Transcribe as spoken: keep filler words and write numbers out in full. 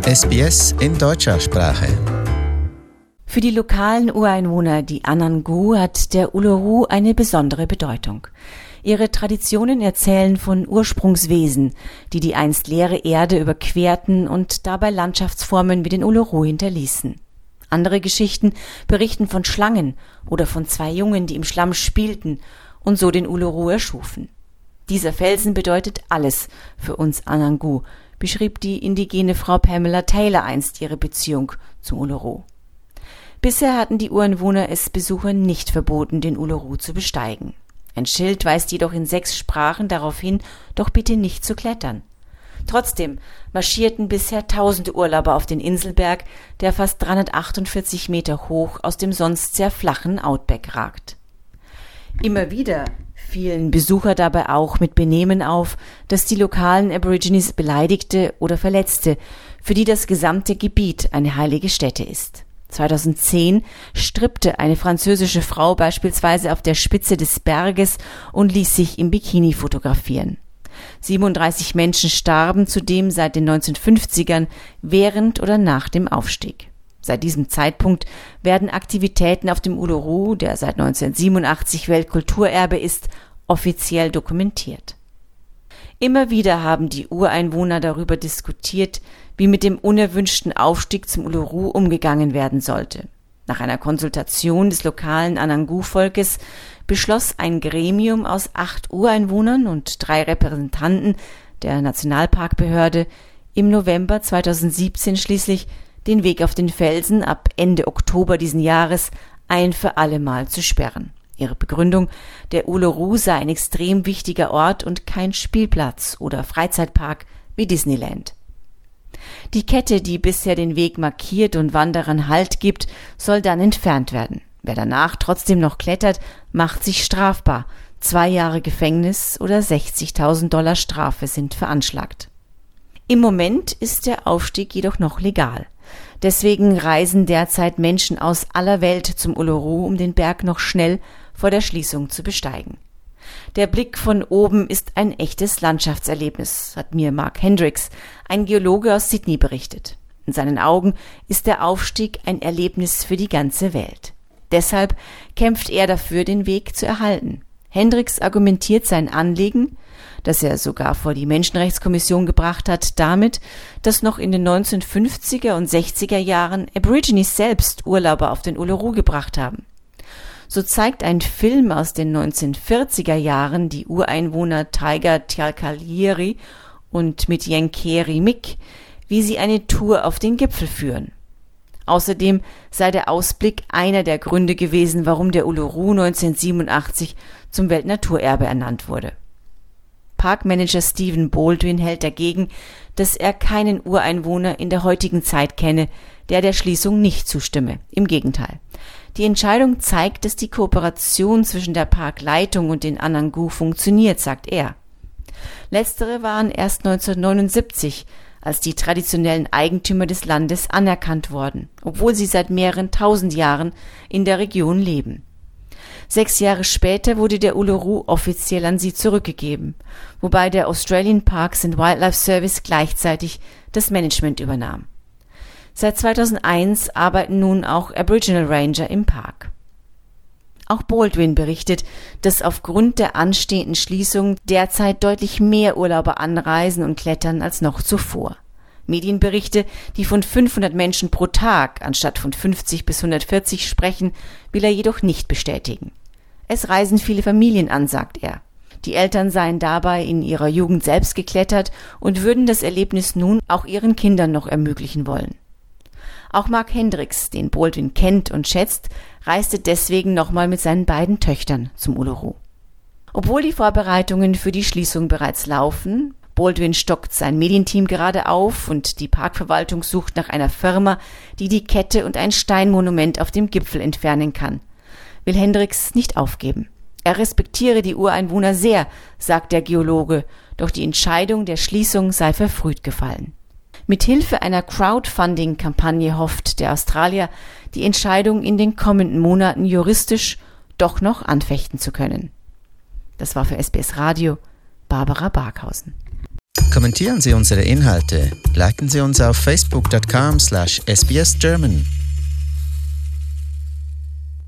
S B S in deutscher Sprache. Für die lokalen Ureinwohner, die Anangu, hat der Uluru eine besondere Bedeutung. Ihre Traditionen erzählen von Ursprungswesen, die die einst leere Erde überquerten und dabei Landschaftsformen wie den Uluru hinterließen. Andere Geschichten berichten von Schlangen oder von zwei Jungen, die im Schlamm spielten und so den Uluru erschufen. Dieser Felsen bedeutet alles für uns Anangu, beschrieb die indigene Frau Pamela Taylor einst ihre Beziehung zum Uluru. Bisher hatten die Ureinwohner es Besuchern nicht verboten, den Uluru zu besteigen. Ein Schild weist jedoch in sechs Sprachen darauf hin, doch bitte nicht zu klettern. Trotzdem marschierten bisher tausende Urlauber auf den Inselberg, der fast dreihundertachtundvierzig Meter hoch aus dem sonst sehr flachen Outback ragt. Immer wieder fielen Besucher dabei auch mit Benehmen auf, das die lokalen Aborigines beleidigte oder verletzte, für die das gesamte Gebiet eine heilige Stätte ist. zweitausendzehn strippte eine französische Frau beispielsweise auf der Spitze des Berges und ließ sich im Bikini fotografieren. siebenunddreißig Menschen starben zudem seit den neunzehnhundertfünfzigern während oder nach dem Aufstieg. Seit diesem Zeitpunkt werden Aktivitäten auf dem Uluru, der seit neunzehnhundertsiebenundachtzig Weltkulturerbe ist, offiziell dokumentiert. Immer wieder haben die Ureinwohner darüber diskutiert, wie mit dem unerwünschten Aufstieg zum Uluru umgegangen werden sollte. Nach einer Konsultation des lokalen Anangu-Volkes beschloss ein Gremium aus acht Ureinwohnern und drei Repräsentanten der Nationalparkbehörde im November zweitausendsiebzehn schließlich, den Weg auf den Felsen ab Ende Oktober diesen Jahres ein für alle Mal zu sperren. Ihre Begründung: Der Uluru sei ein extrem wichtiger Ort und kein Spielplatz oder Freizeitpark wie Disneyland. Die Kette, die bisher den Weg markiert und Wanderern Halt gibt, soll dann entfernt werden. Wer danach trotzdem noch klettert, macht sich strafbar. Zwei Jahre Gefängnis oder sechzigtausend Dollar Strafe sind veranschlagt. Im Moment ist der Aufstieg jedoch noch legal. Deswegen reisen derzeit Menschen aus aller Welt zum Uluru, um den Berg noch schnell vor der Schließung zu besteigen. Der Blick von oben ist ein echtes Landschaftserlebnis, hat mir Mark Hendricks, ein Geologe aus Sydney, berichtet. In seinen Augen ist der Aufstieg ein Erlebnis für die ganze Welt. Deshalb kämpft er dafür, den Weg zu erhalten. Hendricks argumentiert sein Anliegen, das er sogar vor die Menschenrechtskommission gebracht hat, damit, dass noch in den neunzehnhundertfünfziger und sechziger Jahren Aborigines selbst Urlauber auf den Uluru gebracht haben. So zeigt ein Film aus den neunzehnhundertvierziger Jahren die Ureinwohner Tiger Tjalkalieri und Mitjenkeri Mik, wie sie eine Tour auf den Gipfel führen. Außerdem sei der Ausblick einer der Gründe gewesen, warum der Uluru neunzehnhundertsiebenundachtzig zum Weltnaturerbe ernannt wurde. Parkmanager Stephen Baldwin hält dagegen, dass er keinen Ureinwohner in der heutigen Zeit kenne, der der Schließung nicht zustimme. Im Gegenteil. Die Entscheidung zeigt, dass die Kooperation zwischen der Parkleitung und den Anangu funktioniert, sagt er. Letztere waren erst neunzehnhundertneunundsiebzig als die traditionellen Eigentümer des Landes anerkannt worden, obwohl sie seit mehreren tausend Jahren in der Region leben. Sechs Jahre später wurde der Uluru offiziell an sie zurückgegeben, wobei der Australian Parks and Wildlife Service gleichzeitig das Management übernahm. Seit zweitausendeins arbeiten nun auch Aboriginal Ranger im Park. Auch Baldwin berichtet, dass aufgrund der anstehenden Schließung derzeit deutlich mehr Urlauber anreisen und klettern als noch zuvor. Medienberichte, die von fünfhundert Menschen pro Tag anstatt von fünfzig bis hundertvierzig sprechen, will er jedoch nicht bestätigen. Es reisen viele Familien an, sagt er. Die Eltern seien dabei in ihrer Jugend selbst geklettert und würden das Erlebnis nun auch ihren Kindern noch ermöglichen wollen. Auch Mark Hendricks, den Baldwin kennt und schätzt, reiste deswegen nochmal mit seinen beiden Töchtern zum Uluru. Obwohl die Vorbereitungen für die Schließung bereits laufen, Baldwin stockt sein Medienteam gerade auf und die Parkverwaltung sucht nach einer Firma, die die Kette und ein Steinmonument auf dem Gipfel entfernen kann, will Hendricks nicht aufgeben. Er respektiere die Ureinwohner sehr, sagt der Geologe, doch die Entscheidung der Schließung sei verfrüht gefallen. Mit Hilfe einer Crowdfunding-Kampagne hofft der Australier, die Entscheidung in den kommenden Monaten juristisch doch noch anfechten zu können. Das war für S B S Radio Barbara Barkhausen. Kommentieren Sie unsere Inhalte, liken Sie uns auf facebook dot com slash s b s german.